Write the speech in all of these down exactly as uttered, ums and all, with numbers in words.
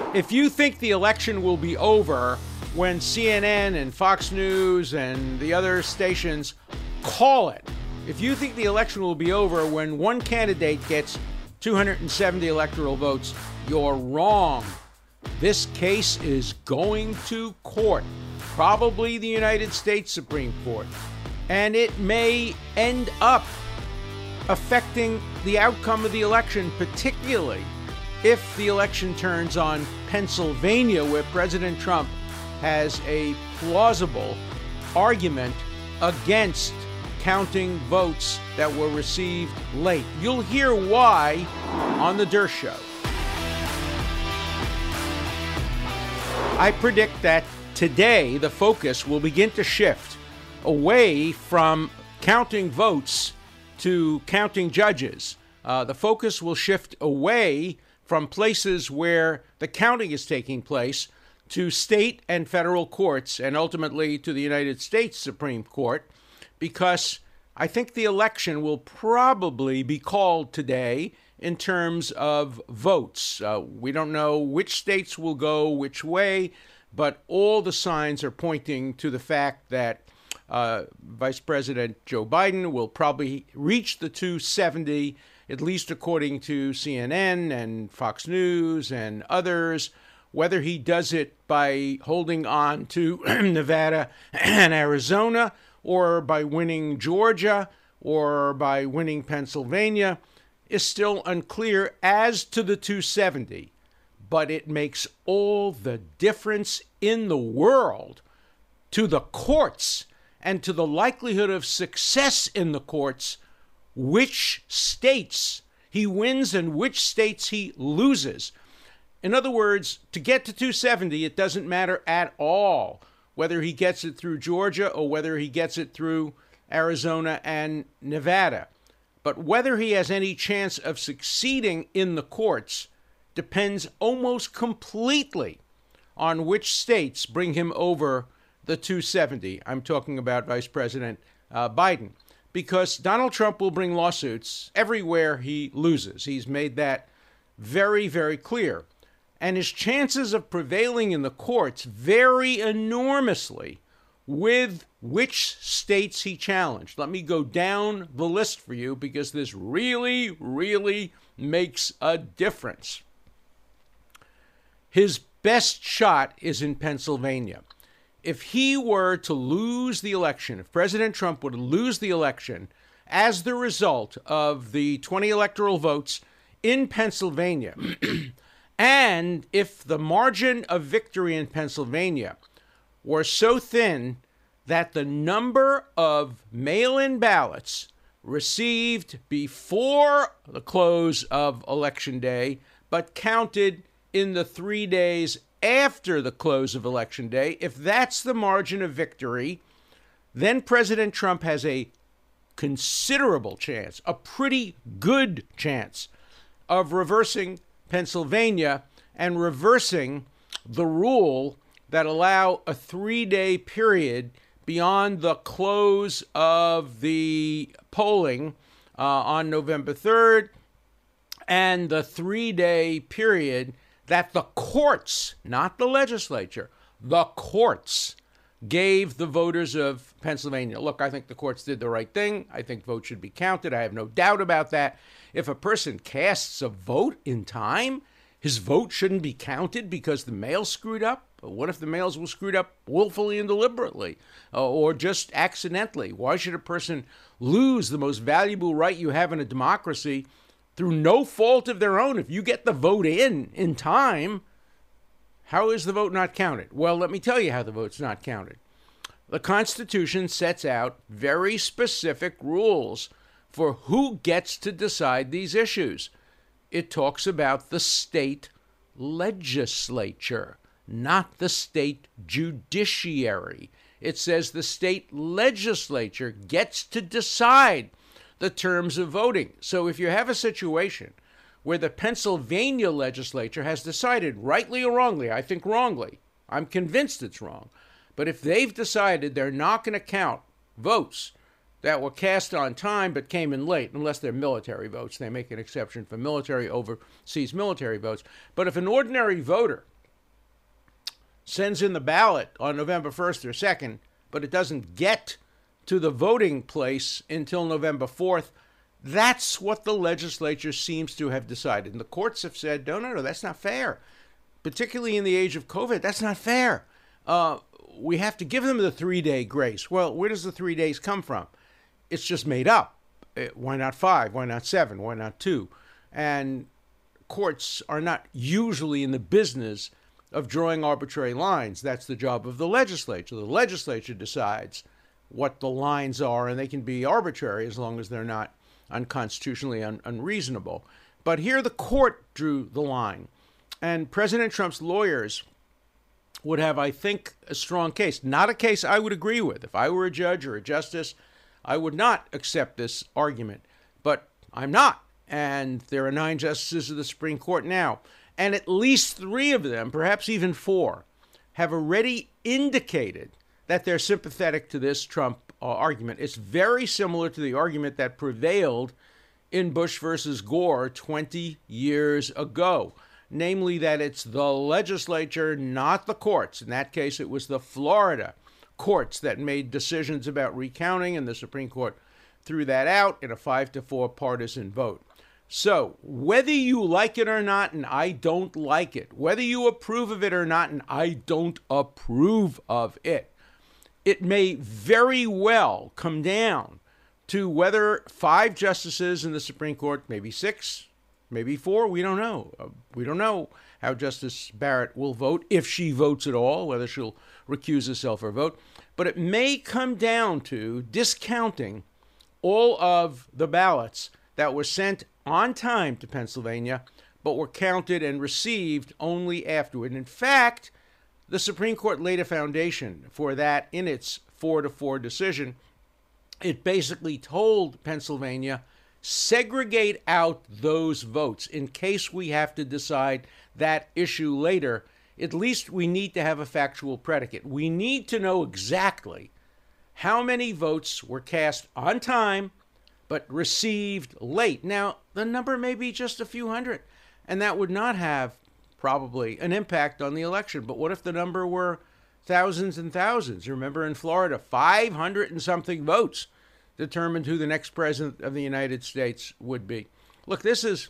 If you think the election will be over when C N N and Fox News and the other stations call it, if you think the election will be over when one candidate gets two hundred seventy electoral votes, you're wrong. This case is going to court, probably the United States Supreme Court, and it may end up affecting the outcome of the election, particularly if the election turns on Pennsylvania, where President Trump has a plausible argument against counting votes that were received late. You'll hear why on The Durst Show. I predict that today the focus will begin to shift away from counting votes to counting judges. Uh, the focus will shift away from places where the counting is taking place to state and federal courts and ultimately to the United States Supreme Court, because I think the election will probably be called today in terms of votes. Uh, we don't know which states will go which way, but all the signs are pointing to the fact that uh, Vice President Joe Biden will probably reach the two seventy, at least according to C N N and Fox News and others. Whether he does it by holding on to Nevada and Arizona, or by winning Georgia, or by winning Pennsylvania, is still unclear as to the two seventy. But it makes all the difference in the world to the courts and to the likelihood of success in the courts, which states he wins and which states he loses. In other words, to get to two seventy, it doesn't matter at all whether he gets it through Georgia or whether he gets it through Arizona and Nevada. But whether he has any chance of succeeding in the courts depends almost completely on which states bring him over the two seventy. I'm talking about Vice President uh, Biden, because Donald Trump will bring lawsuits everywhere he loses. He's made that very, very clear. And his chances of prevailing in the courts vary enormously with which states he challenged. Let me go down the list for you, because this really, really makes a difference. His best shot is in Pennsylvania. If he were to lose the election, if President Trump were to lose the election as the result of the twenty electoral votes in Pennsylvania, and if the margin of victory in Pennsylvania were so thin that the number of mail-in ballots received before the close of Election Day, but counted in the three days after the close of Election Day, if that's the margin of victory, then President Trump has a considerable chance, a pretty good chance, of reversing Pennsylvania and reversing the rule that allow a three-day period beyond the close of the polling uh, on November third, and the three-day period that the courts, not the legislature, the courts gave the voters of Pennsylvania. Look, I think the courts did the right thing. I think votes should be counted. I have no doubt about that. If a person casts a vote in time, his vote shouldn't be counted because the mail screwed up. What if the mails were screwed up willfully and deliberately, uh, or just accidentally? Why should a person lose the most valuable right you have in a democracy through no fault of their own? If you get the vote in in time, how is the vote not counted? Well, let me tell you how the vote's not counted. The Constitution sets out very specific rules for who gets to decide these issues. It talks about the state legislature, not the state judiciary. It says the state legislature gets to decide the terms of voting. So if you have a situation where the Pennsylvania legislature has decided, rightly or wrongly, I think wrongly, I'm convinced it's wrong, but if they've decided they're not going to count votes that were cast on time but came in late, unless they're military votes, they make an exception for military overseas military votes. But if an ordinary voter sends in the ballot on November first or second, but it doesn't get to the voting place until November fourth, that's what the legislature seems to have decided. And the courts have said, no, no, no, that's not fair. Particularly in the age of COVID, that's not fair. Uh, we have to give them the three-day grace. Well, where does the three days come from? It's just made up. Why not five? Why not seven? Why not two? And courts are not usually in the business of drawing arbitrary lines. That's the job of the legislature. The legislature decides what the lines are, and they can be arbitrary as long as they're not unconstitutionally un- unreasonable. But here the court drew the line. And President Trump's lawyers would have, I think, a strong case. Not a case I would agree with. If I were a judge or a justice, I would not accept this argument. But I'm not. And there are nine justices of the Supreme Court now. And at least three of them, perhaps even four, have already indicated that they're sympathetic to this Trump uh, argument. It's very similar to the argument that prevailed in Bush versus Gore twenty years ago. Namely that it's the legislature, not the courts. In that case, it was the Florida courts that made decisions about recounting, and the Supreme Court threw that out in a five to four partisan vote. So whether you like it or not, and I don't like it, whether you approve of it or not, and I don't approve of it, it may very well come down to whether five justices in the Supreme Court, maybe six, maybe four, we don't know. Uh, we don't know how Justice Barrett will vote, if she votes at all, whether she'll recuse herself or vote. But it may come down to discounting all of the ballots that were sent on time to Pennsylvania, but were counted and received only afterward. In fact, the Supreme Court laid a foundation for that in its four to four decision. It basically told Pennsylvania, segregate out those votes in case we have to decide that issue later. At least we need to have a factual predicate. We need to know exactly how many votes were cast on time but received late. Now, the number may be just a few hundred, and that would not have probably an impact on the election. But what if the number were thousands and thousands? Remember in Florida, five hundred and something votes determined who the next president of the United States would be. Look, this is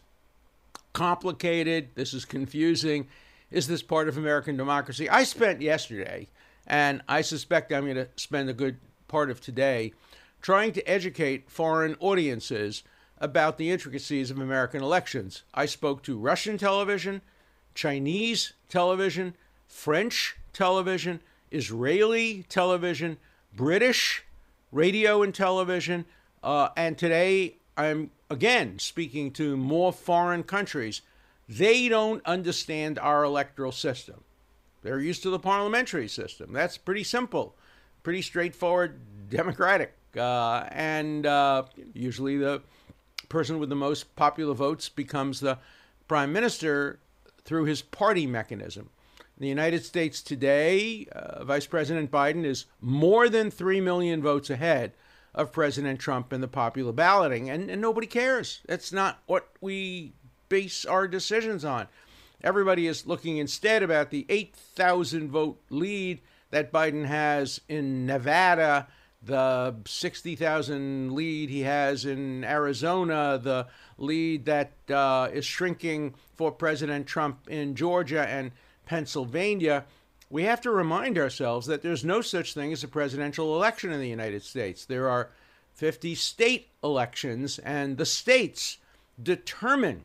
complicated. This is confusing. Is this part of American democracy? I spent yesterday, and I suspect I'm going to spend a good part of today, trying to educate foreign audiences about the intricacies of American elections. I spoke to Russian television, Chinese television, French television, Israeli television, British radio and television, uh, and today I'm again speaking to more foreign countries. They don't understand our electoral system. They're used to the parliamentary system. That's pretty simple, pretty straightforward, democratic, uh, and uh, usually the person with the most popular votes becomes the prime minister through his party mechanism. In the United States today, uh, Vice President Biden is more than three million votes ahead of President Trump in the popular balloting, and, and nobody cares. That's not what we base our decisions on. Everybody is looking instead about the eight thousand vote lead that Biden has in Nevada, the sixty thousand lead he has in Arizona, the lead that uh, is shrinking for President Trump in Georgia and Pennsylvania. We have to remind ourselves that there's no such thing as a presidential election in the United States. There are fifty state elections, and the states determine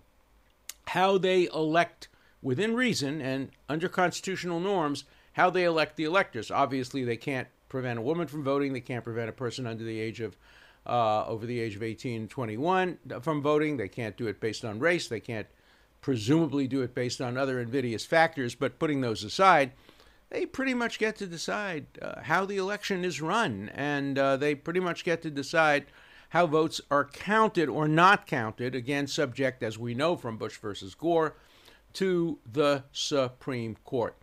how they elect, within reason and under constitutional norms, how they elect the electors. Obviously, they can't prevent a woman from voting. They can't prevent a person under the age of, uh, over the age of eighteen and twenty-one from voting. They can't do it based on race. They can't presumably do it based on other invidious factors. But putting those aside, they pretty much get to decide uh, how the election is run. And uh, they pretty much get to decide how votes are counted or not counted, again, subject, as we know from Bush versus Gore, to the Supreme Court.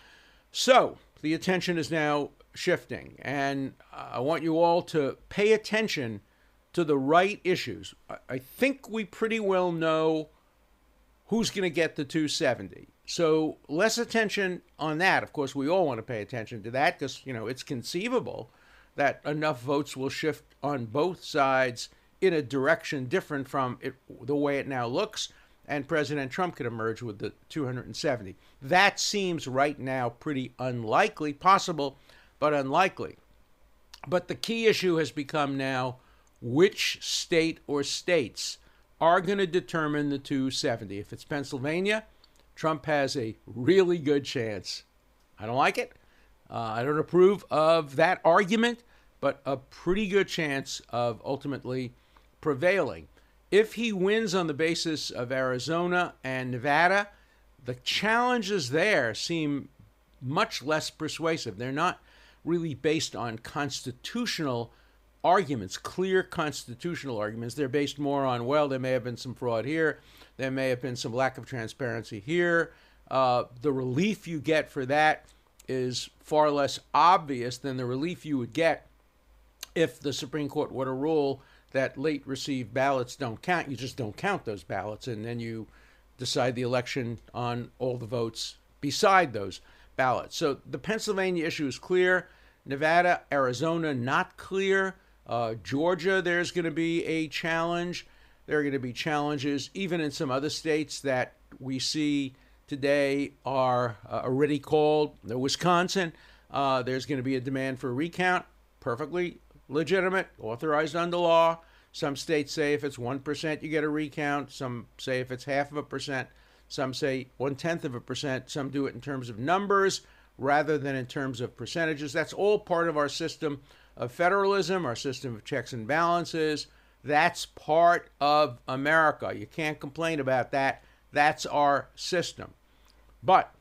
So the attention is now shifting, and I want you all to pay attention to the right issues. I think we pretty well know who's going to get the two seventy. So less attention on that. Of course, we all want to pay attention to that because, you know, it's conceivable that enough votes will shift on both sides in a direction different from it, the way it now looks, and President Trump could emerge with the two hundred seventy. That seems right now pretty unlikely, possible, but unlikely. But the key issue has become now which state or states are going to determine the two seventy. If it's Pennsylvania, Trump has a really good chance. I don't like it. Uh, I don't approve of that argument, but a pretty good chance of ultimately prevailing. If he wins on the basis of Arizona and Nevada, the challenges there seem much less persuasive. They're not really based on constitutional arguments, clear constitutional arguments. They're based more on, well, there may have been some fraud here. There may have been some lack of transparency here. Uh, the relief you get for that is far less obvious than the relief you would get if the Supreme Court were to rule that late received ballots don't count. You just don't count those ballots, and then you decide the election on all the votes beside those ballots. So the Pennsylvania issue is clear. Nevada, Arizona, not clear. Uh, Georgia, there's going to be a challenge. There are going to be challenges even in some other states that we see today are uh, already called. The Wisconsin, uh, there's going to be a demand for a recount. Perfectly legitimate, authorized under law. Some states say if it's one percent, you get a recount. Some say if it's half of a percent. Some say one-tenth of a percent. Some do it in terms of numbers rather than in terms of percentages. That's all part of our system of federalism, our system of checks and balances. That's part of America. You can't complain about that. That's our system. But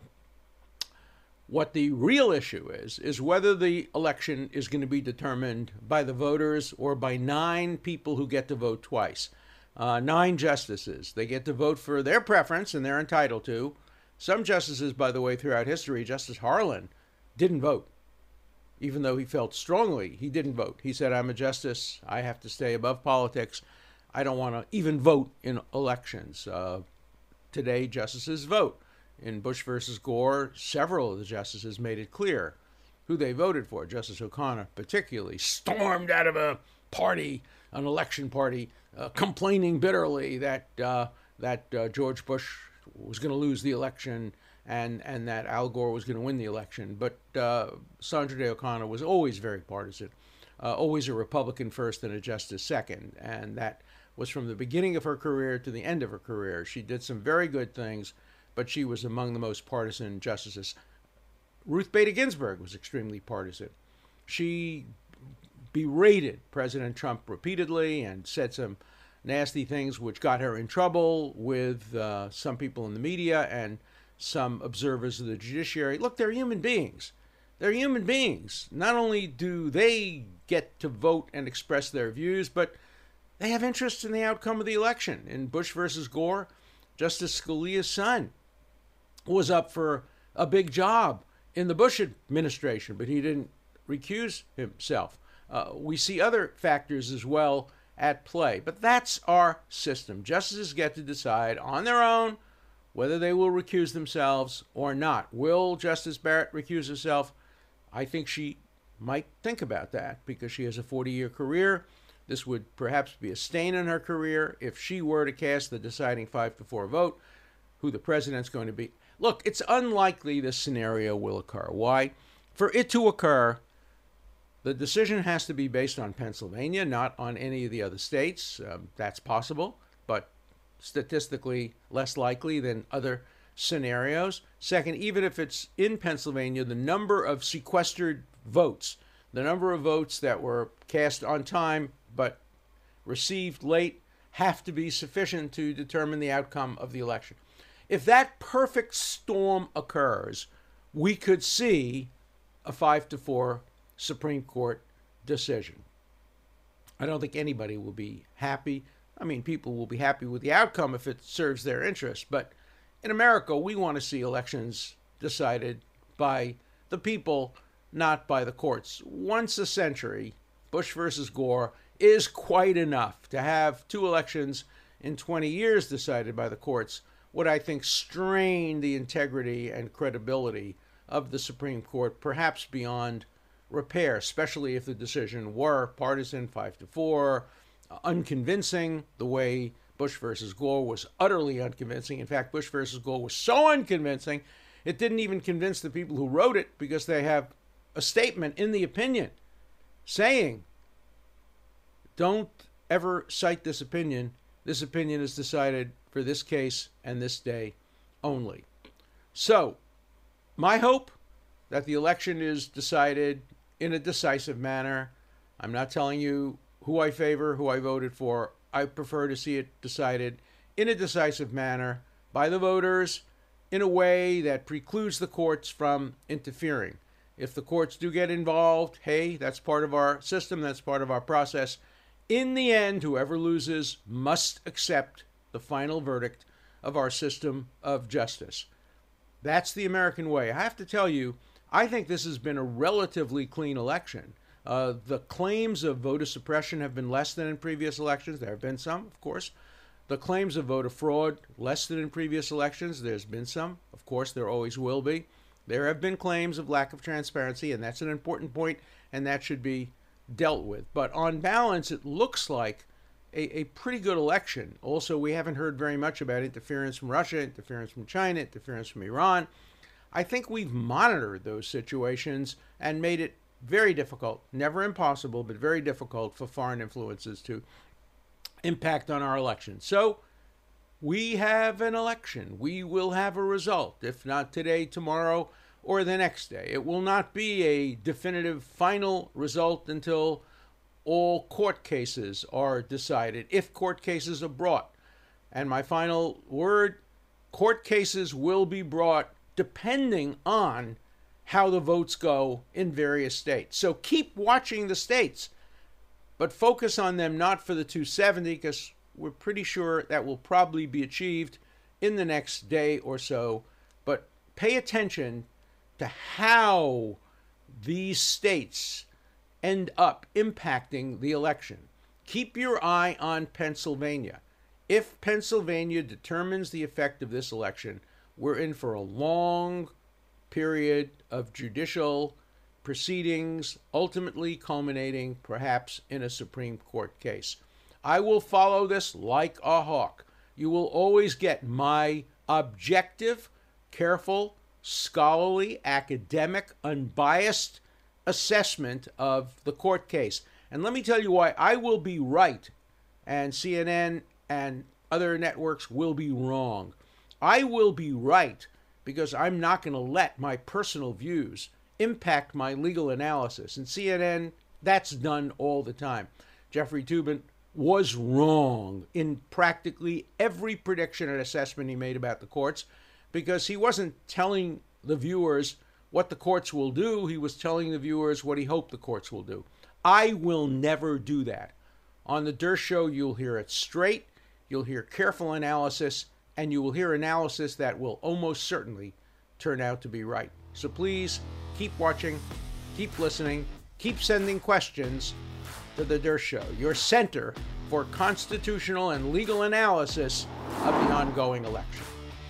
what the real issue is, is whether the election is going to be determined by the voters or by nine people who get to vote twice. Uh, nine justices. They get to vote for their preference, and they're entitled to. Some justices, by the way, throughout history, Justice Harlan didn't vote. Even though he felt strongly, he didn't vote. He said, I'm a justice. I have to stay above politics. I don't want to even vote in elections. Uh, today, justices vote. In Bush versus Gore, several of the justices made it clear who they voted for. Justice O'Connor particularly stormed out of a party, an election party, uh, complaining bitterly that uh, that uh, George Bush was going to lose the election and, and that Al Gore was going to win the election. But uh, Sandra Day O'Connor was always very partisan, uh, always a Republican first and a justice second. And that was from the beginning of her career to the end of her career. She did some very good things, but she was among the most partisan justices. Ruth Bader Ginsburg was extremely partisan. She berated President Trump repeatedly and said some nasty things which got her in trouble with uh, some people in the media and some observers of the judiciary. Look, they're human beings. They're human beings. Not only do they get to vote and express their views, but they have interest in the outcome of the election. In Bush versus Gore, Justice Scalia's son was up for a big job in the Bush administration, but he didn't recuse himself. Uh, we see other factors as well at play, but that's our system. Justices get to decide on their own whether they will recuse themselves or not. Will Justice Barrett recuse herself? I think she might think about that because she has a forty-year career. This would perhaps be a stain on her career if she were to cast the deciding five to four vote, who the president's going to be. Look, it's unlikely this scenario will occur. Why? For it to occur, the decision has to be based on Pennsylvania, not on any of the other states. Um, that's possible, but statistically less likely than other scenarios. Second, even if it's in Pennsylvania, the number of sequestered votes, the number of votes that were cast on time but received late, have to be sufficient to determine the outcome of the election. If that perfect storm occurs, we could see a five to four Supreme Court decision. I don't think anybody will be happy. I mean, people will be happy with the outcome if it serves their interest. But in America, we want to see elections decided by the people, not by the courts. Once a century, Bush versus Gore, is quite enough. To have two elections in twenty years decided by the courts would, I think, strain the integrity and credibility of the Supreme Court, perhaps beyond repair, especially if the decision were partisan, five to four, unconvincing, the way Bush versus Gore was utterly unconvincing. In fact, Bush versus Gore was so unconvincing, it didn't even convince the people who wrote it, because they have a statement in the opinion saying, don't ever cite this opinion. This opinion is decided for this case and this day only. So, my hope that the election is decided in a decisive manner. I'm not telling you who I favor, who I voted for. I prefer to see it decided in a decisive manner by the voters in a way that precludes the courts from interfering. If the courts do get involved, hey, that's part of our system, that's part of our process. In the end, whoever loses must accept the final verdict of our system of justice. That's the American way. I have to tell you, I think this has been a relatively clean election. Uh, the claims of voter suppression have been less than in previous elections. There have been some, of course. The claims of voter fraud, less than in previous elections. There's been some. Of course, there always will be. There have been claims of lack of transparency, and that's an important point, and that should be dealt with. But on balance, it looks like a, a pretty good election. Also, we haven't heard very much about interference from Russia, interference from China, interference from Iran. I think we've monitored those situations and made it very difficult, never impossible, but very difficult for foreign influences to impact on our election. So we have an election. We will have a result, if not today, tomorrow, or the next day. It will not be a definitive final result until all court cases are decided, if court cases are brought. And my final word, court cases will be brought depending on how the votes go in various states. So keep watching the states, but focus on them not for the two seventy, because we're pretty sure that will probably be achieved in the next day or so. But pay attention to how these states end up impacting the election. Keep your eye on Pennsylvania. If Pennsylvania determines the effect of this election, we're in for a long period of judicial proceedings, ultimately culminating perhaps in a Supreme Court case. I will follow this like a hawk. You will always get my objective, careful, scholarly, academic, unbiased assessment of the court case. And let me tell you why I will be right and C N N and other networks will be wrong. I will be right because I'm not going to let my personal views impact my legal analysis. And C N N, that's done all the time. Jeffrey Toobin was wrong in practically every prediction and assessment he made about the courts, because he wasn't telling the viewers what the courts will do. He was telling the viewers what he hoped the courts will do. I will never do that. On the Dersh Show, you'll hear it straight, you'll hear careful analysis, and you will hear analysis that will almost certainly turn out to be right. So please keep watching, keep listening, keep sending questions to the Dersh Show, your center for constitutional and legal analysis of the ongoing election.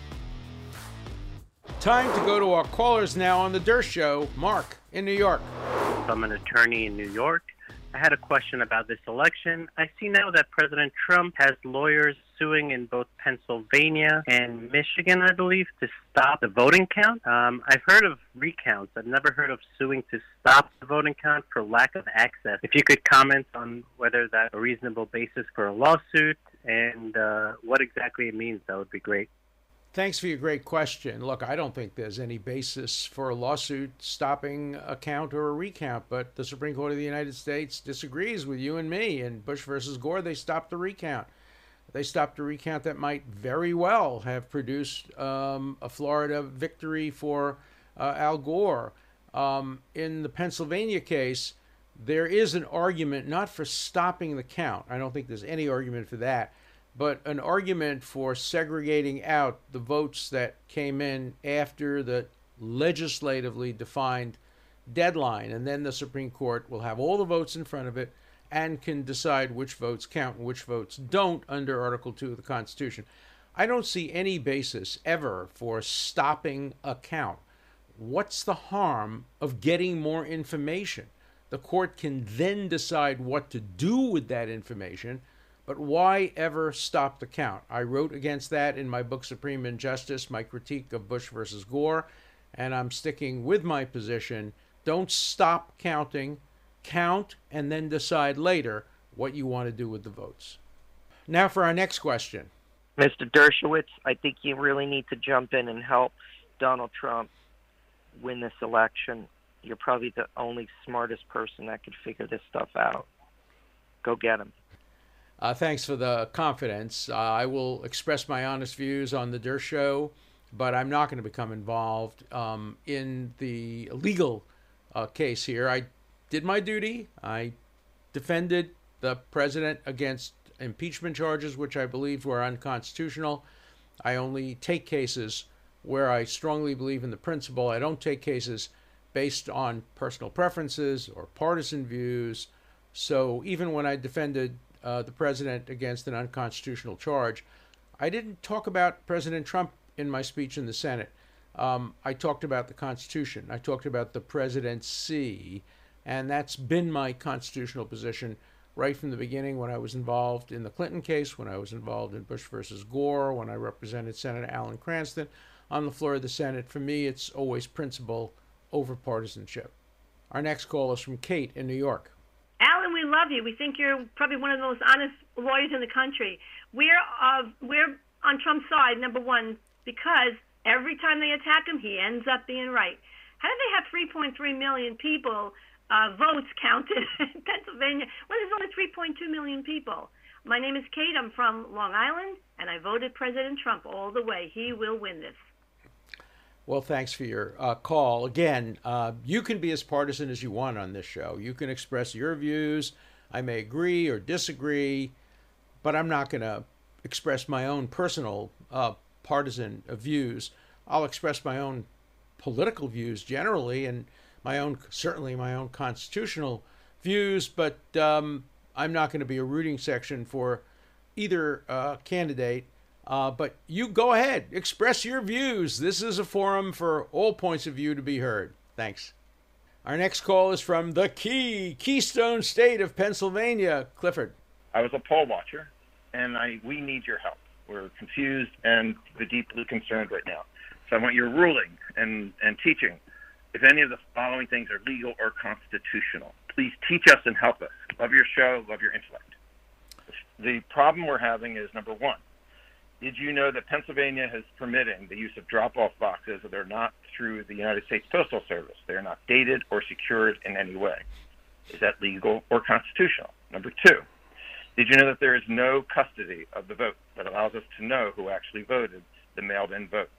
Time to go to our callers now on the Dersh Show. Mark in New York. I'm an attorney in New York. I had a question about this election. I see now that President Trump has lawyers suing in both Pennsylvania and Michigan, I believe, to stop the voting count. Um, I've heard of recounts. I've never heard of suing to stop the voting count for lack of access. If you could comment on whether that's a reasonable basis for a lawsuit and uh, what exactly it means, that would be great. Thanks for your great question. Look, I don't think there's any basis for a lawsuit stopping a count or a recount, but the Supreme Court of the United States disagrees with you and me. In Bush versus Gore, they stopped the recount. They stopped a recount that might very well have produced um, a Florida victory for uh, Al Gore. Um, in the Pennsylvania case, there is an argument not for stopping the count. I don't think there's any argument for that, but an argument for segregating out the votes that came in after the legislatively defined deadline. And then the Supreme Court will have all the votes in front of it and can decide which votes count and which votes don't under Article two of the Constitution. I don't see any basis ever for stopping a count. What's the harm of getting more information? The court can then decide what to do with that information, but why ever stop the count? I wrote against that in my book, Supreme Injustice, my critique of Bush versus Gore, and I'm sticking with my position. Don't stop counting. Count and then decide later what you want to do with the votes. Now for our next question. Mister Dershowitz, I think you really need to jump in and help Donald Trump win this election. You're probably the only smartest person that could figure this stuff out. Go get him. Uh, thanks for the confidence. Uh, I will express my honest views on the Dersh Show, but I'm not going to become involved um, in the legal uh, case here. I did my duty. I defended the president against impeachment charges, which I believed were unconstitutional. I only take cases where I strongly believe in the principle. I don't take cases based on personal preferences or partisan views. So even when I defended uh, the president against an unconstitutional charge, I didn't talk about President Trump in my speech in the Senate. Um, I talked about the Constitution. I talked about the presidency, and that's been my constitutional position right from the beginning when I was involved in the Clinton case, when I was involved in Bush versus Gore, when I represented Senator Alan Cranston on the floor of the Senate. For me, it's always principle over partisanship. Our next call is from Kate in New York. Alan, we love you. We think you're probably one of the most honest lawyers in the country. We're uh, we're on Trump's side, number one, because every time they attack him, he ends up being right. How do they have three point three million people uh, votes counted in Pennsylvania when there's only three point two million people? My name is Kate. I'm from Long Island, and I voted President Trump all the way. He will win this. Well, thanks for your uh, call. Again, uh, you can be as partisan as you want on this show. You can express your views. I may agree or disagree, but I'm not going to express my own personal uh, partisan views. I'll express my own political views generally, and my own, certainly my own constitutional views, but um, I'm not going to be a rooting section for either uh, candidate. Uh, but you go ahead, express your views. This is a forum for all points of view to be heard. Thanks. Our next call is from the key, Keystone State of Pennsylvania. Clifford. I was a poll watcher, and I we need your help. We're confused and deeply concerned right now. So I want your ruling and, and teaching if any of the following things are legal or constitutional. Please teach us and help us. Love your show, love your intellect. The problem we're having is, number one, did you know that Pennsylvania is permitting the use of drop-off boxes that are not through the United States Postal Service? They are not dated or secured in any way. Is that legal or constitutional? Number two, did you know that there is no custody of the vote that allows us to know who actually voted the mailed-in vote?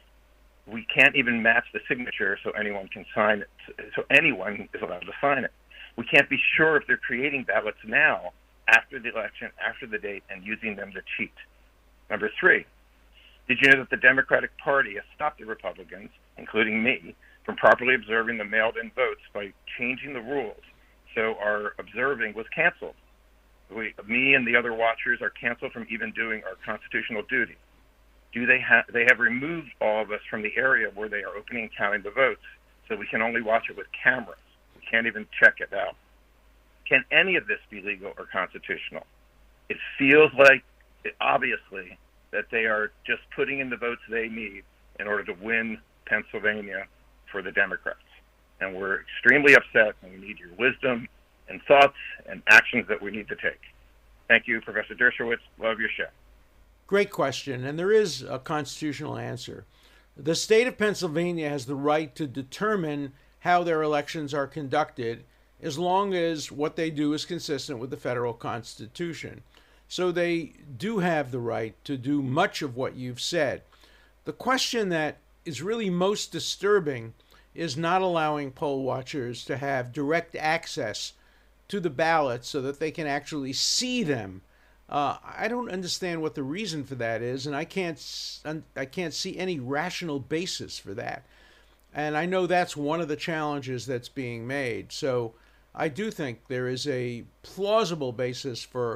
We can't even match the signature so anyone can sign it, so anyone is allowed to sign it. We can't be sure if they're creating ballots now after the election, after the date, and using them to cheat. Number three, did you know that the Democratic Party has stopped the Republicans, including me, from properly observing the mailed-in votes by changing the rules so our observing was canceled? We, me and the other watchers are canceled from even doing our constitutional duty. Do they have? They have removed all of us from the area where they are opening and counting the votes, so we can only watch it with cameras. We can't even check it out. Can any of this be legal or constitutional? It feels like, obviously, that they are just putting in the votes they need in order to win Pennsylvania for the Democrats. And we're extremely upset, and we need your wisdom and thoughts and actions that we need to take. Thank you, Professor Dershowitz. Love your show. Great question, and there is a constitutional answer. The state of Pennsylvania has the right to determine how their elections are conducted as long as what they do is consistent with the federal Constitution. So they do have the right to do much of what you've said. The question that is really most disturbing is not allowing poll watchers to have direct access to the ballots so that they can actually see them. Uh, I don't understand what the reason for that is, and I can't, I can't see any rational basis for that. And I know that's one of the challenges that's being made. So I do think there is a plausible basis for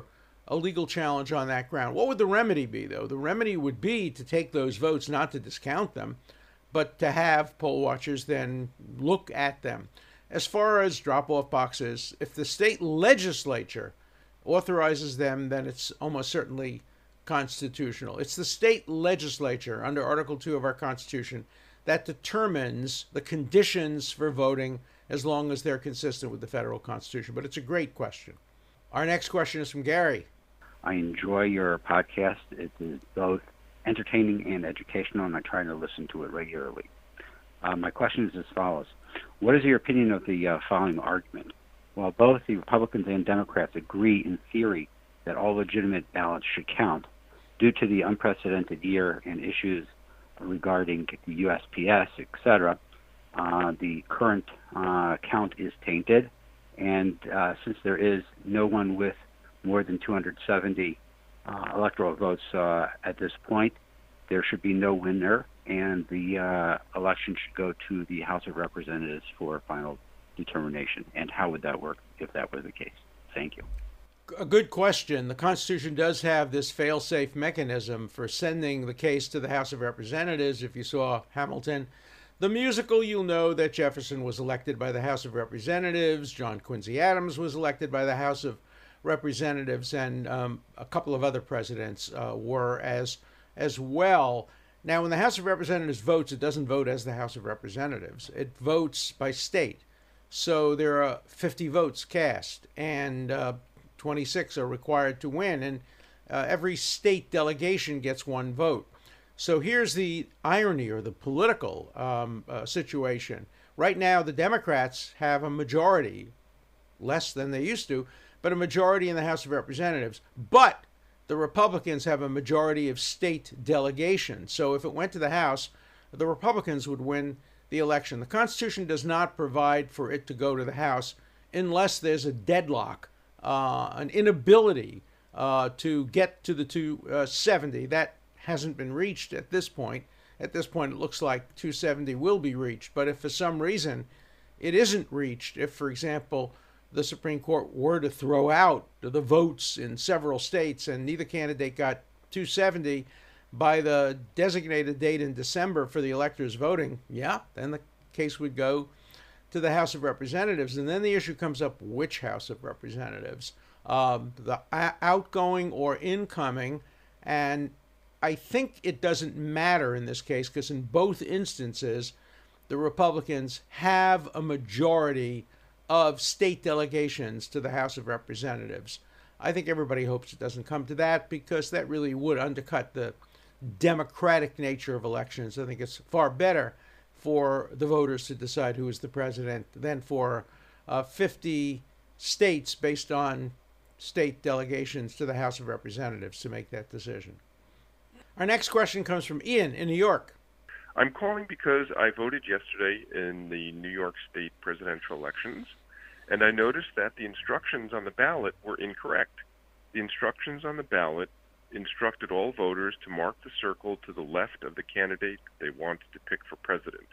a legal challenge on that ground. What would the remedy be, though? The remedy would be to take those votes, not to discount them, but to have poll watchers then look at them. As far as drop-off boxes, if the state legislature authorizes them, then it's almost certainly constitutional. It's the state legislature under Article two of our Constitution that determines the conditions for voting as long as they're consistent with the federal Constitution. But it's a great question. Our next question is from Gary. I enjoy your podcast. It is both entertaining and educational, and I try to listen to it regularly. Uh, my question is as follows. What is your opinion of the uh, following argument? While both the Republicans and Democrats agree in theory that all legitimate ballots should count, due to the unprecedented year and issues regarding the U S P S, et cetera, uh, the current uh, count is tainted. And uh, since there is no one with more than two hundred seventy uh, electoral votes uh, at this point, there should be no winner, and the uh, election should go to the House of Representatives for final determination. And how would that work if that were the case? Thank you. A good question. The Constitution does have this fail-safe mechanism for sending the case to the House of Representatives. If you saw Hamilton, the musical, you'll know that Jefferson was elected by the House of Representatives, John Quincy Adams was elected by the House of Representatives, and um, a couple of other presidents uh, were as as well. Now, when the House of Representatives votes, it doesn't vote as the House of Representatives. It votes by state. So there are fifty votes cast, and uh, twenty-six are required to win, and uh, every state delegation gets one vote. So here's the irony, or the political um, uh, situation. Right now, the Democrats have a majority, less than they used to, but a majority in the House of Representatives. But the Republicans have a majority of state delegations. So if it went to the House, the Republicans would win the election. The Constitution does not provide for it to go to the House unless there's a deadlock, uh, an inability uh, to get to the two seventy. That hasn't been reached at this point. At this point, it looks like two seventy will be reached. But if for some reason it isn't reached, if, for example, the Supreme Court were to throw out the votes in several states and neither candidate got two seventy by the designated date in December for the electors voting, yeah, then the case would go to the House of Representatives. And then the issue comes up, which House of Representatives? Um, the outgoing or incoming? And I think it doesn't matter in this case, because in both instances, the Republicans have a majority of state delegations to the House of Representatives. I think everybody hopes it doesn't come to that, because that really would undercut the democratic nature of elections. I think it's far better for the voters to decide who is the president than for uh, fifty states based on state delegations to the House of Representatives to make that decision. Our next question comes from Ian in New York. I'm calling because I voted yesterday in the New York State presidential elections, and I noticed that the instructions on the ballot were incorrect. The instructions on the ballot instructed all voters to mark the circle to the left of the candidate they wanted to pick for president.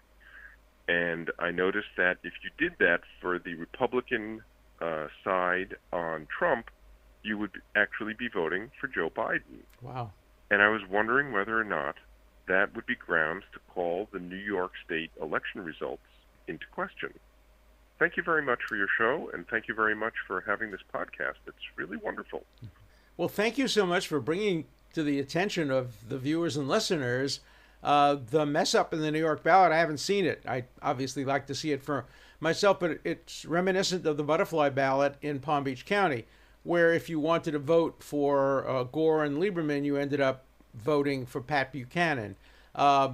And I noticed that if you did that for the Republican uh, side on Trump, you would actually be voting for Joe Biden. Wow. And I was wondering whether or not that would be grounds to call the New York State election results into question. Thank you very much for your show, and thank you very much for having this podcast. It's really wonderful. Well, thank you so much for bringing to the attention of the viewers and listeners uh, the mess up in the New York ballot. I haven't seen it. I obviously like to see it for myself, but it's reminiscent of the butterfly ballot in Palm Beach County, where if you wanted to vote for uh, Gore and Lieberman, you ended up voting for Pat Buchanan. Uh,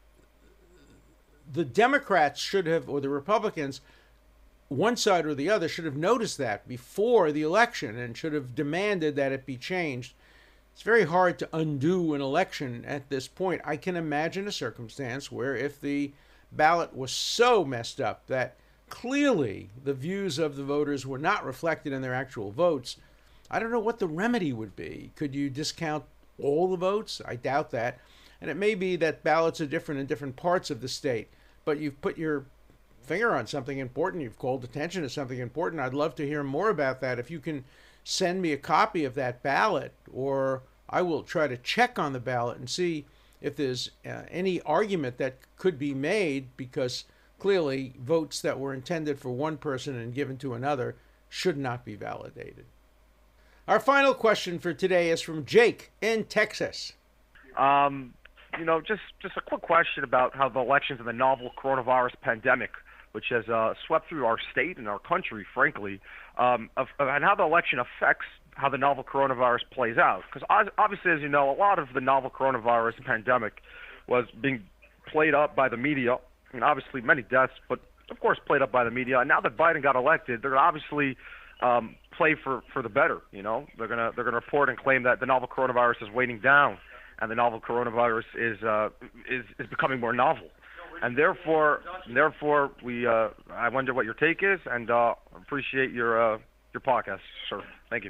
the Democrats should have, or the Republicans, one side or the other, should have noticed that before the election and should have demanded that it be changed. It's very hard to undo an election at this point. I can imagine a circumstance where if the ballot was so messed up that clearly the views of the voters were not reflected in their actual votes, I don't know what the remedy would be. Could you discount all the votes? I doubt that. And it may be that ballots are different in different parts of the state, but you've put your finger on something important. You've called attention to something important. I'd love to hear more about that. If you can send me a copy of that ballot, or I will try to check on the ballot and see if there's uh, any argument that could be made, because clearly votes that were intended for one person and given to another should not be validated. Our final question for today is from Jake in Texas. Um, you know, just, just a quick question about how the elections and the novel coronavirus pandemic, which has uh, swept through our state and our country, frankly, um, of, of, and how the election affects how the novel coronavirus plays out. Because obviously, as you know, a lot of the novel coronavirus pandemic was being played up by the media, and obviously many deaths, but of course played up by the media. And now that Biden got elected, they're obviously um, play for, for the better. You know, they're gonna they're gonna report and claim that the novel coronavirus is waning down, and the novel coronavirus is uh, is is becoming more novel. And therefore, therefore, we uh, I wonder what your take is, and uh, appreciate your uh, your podcast, sir. Thank you.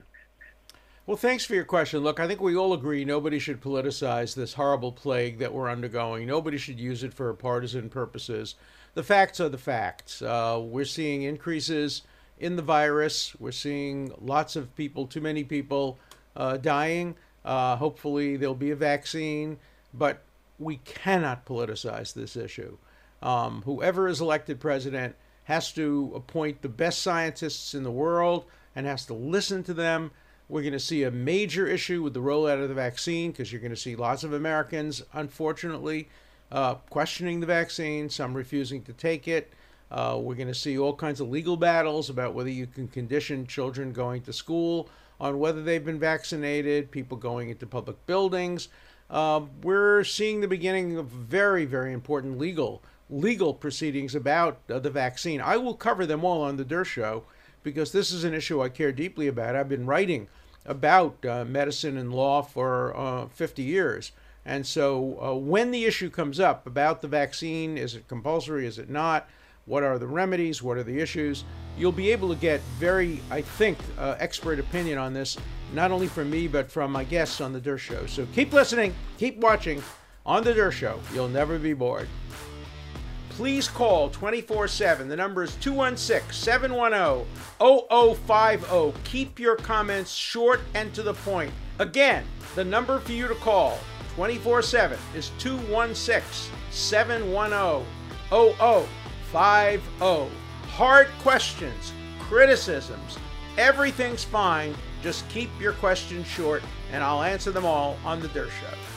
Well, thanks for your question. Look, I think we all agree nobody should politicize this horrible plague that we're undergoing. Nobody should use it for partisan purposes. The facts are the facts. Uh, we're seeing increases in the virus. We're seeing lots of people, too many people, uh, dying. Uh, hopefully there'll be a vaccine, but we cannot politicize this issue. Um, whoever is elected president has to appoint the best scientists in the world and has to listen to them. We're going to see a major issue with the rollout of the vaccine, because you're going to see lots of Americans, unfortunately, uh, questioning the vaccine, some refusing to take it. Uh, we're going to see all kinds of legal battles about whether you can condition children going to school on whether they've been vaccinated, people going into public buildings. Uh, we're seeing the beginning of very, very important legal legal proceedings about uh, the vaccine. I will cover them all on the Der Show, because this is an issue I care deeply about. I've been writing about uh, medicine and law for uh, fifty years. And so uh, when the issue comes up about the vaccine, is it compulsory, is it not? What are the remedies? What are the issues? You'll be able to get very, I think, uh, expert opinion on this, not only from me, but from my guests on the Der Show. So keep listening, keep watching on the Der Show. You'll never be bored. Please call twenty-four seven. The number is two one six, seven one zero, zero zero five zero. Keep your comments short and to the point. Again, the number for you to call twenty-four seven is two one six, seven one zero, zero zero five zero. Hard questions, criticisms, everything's fine. Just keep your questions short, and I'll answer them all on the Der Show.